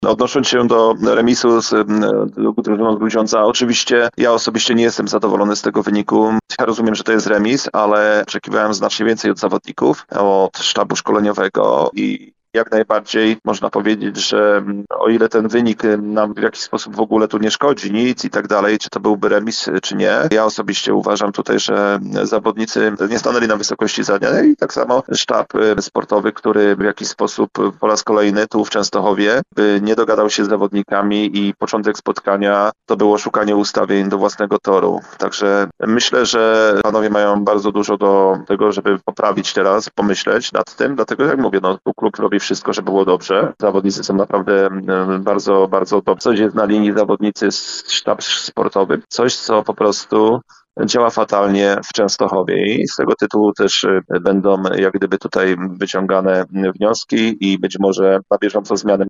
Odnosząc się do remisu z drużyną z Grudziądza, oczywiście ja osobiście nie jestem zadowolony z tego wyniku. Ja rozumiem, że to jest remis, ale oczekiwałem znacznie więcej od zawodników, od sztabu szkoleniowego i jak najbardziej można powiedzieć, że o ile ten wynik nam w jakiś sposób w ogóle tu nie szkodzi, nic i tak dalej, czy to byłby remis, czy nie. Ja osobiście uważam tutaj, że zawodnicy nie stanęli na wysokości zadania i tak samo sztab sportowy, który w jakiś sposób po raz kolejny tu w Częstochowie nie dogadał się z zawodnikami i początek spotkania to było szukanie ustawień do własnego toru. Także myślę, że panowie mają bardzo dużo do tego, żeby poprawić teraz, pomyśleć nad tym, dlatego jak mówię, tu klub robi wszystko, żeby było dobrze. Zawodnicy są naprawdę bardzo, bardzo dobrze. Coś jest na linii zawodnicy, sztab sportowy. Coś, co po prostu działa fatalnie w Częstochowie i z tego tytułu też będą jak gdyby tutaj wyciągane wnioski i być może na bieżąco zmiany